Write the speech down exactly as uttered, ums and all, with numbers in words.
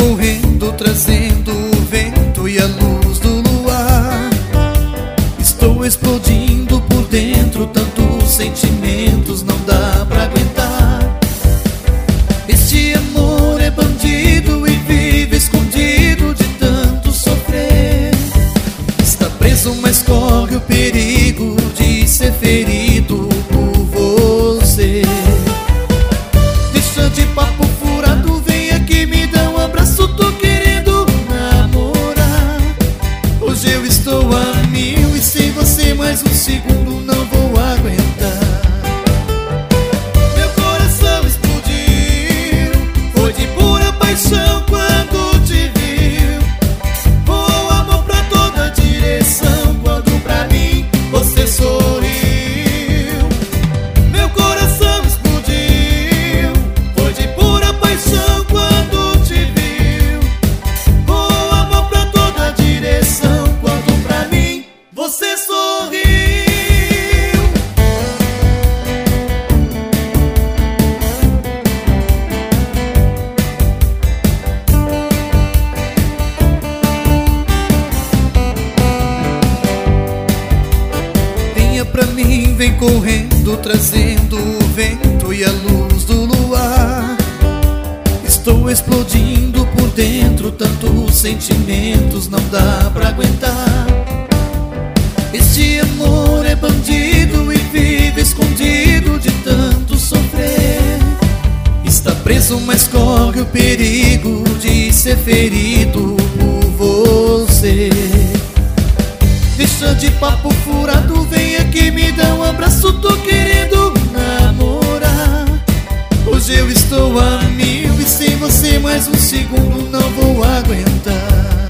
correndo, trazendo o vento e a luz do luar. Estou explodindo por dentro, tantos sentimentos não dá pra aguentar. Este amor é bandido e vive escondido de tanto sofrer. Está preso, mas corre o perigo de ser ferido por você. Deixa de papo furado, vem aqui, me dá um abraço, tô querendo namorar. Hoje eu estou a mil e sem você mais um segundo não vou aguentar. Meu coração explodiu, foi de pura paixão quando te viu. Voou amor pra toda direção quando pra mim você sorriu. Meu coração explodiu, foi de pura paixão quando te viu. Voou amor pra toda direção quando pra mim você sorriu. Venha pra mim, vem correndo, trazendo o vento e a luz do luar. Estou explodindo por dentro, tantos sentimentos não dá pra aguentar. Este amor é bandido e vive escondido de tanto sofrer. Está preso, mas corre o perigo de ser ferido por você. Deixa de papo furado, vem aqui, me dá um abraço, tô querendo namorar. Hoje eu estou a mil e sem você mais um segundo não vou aguentar.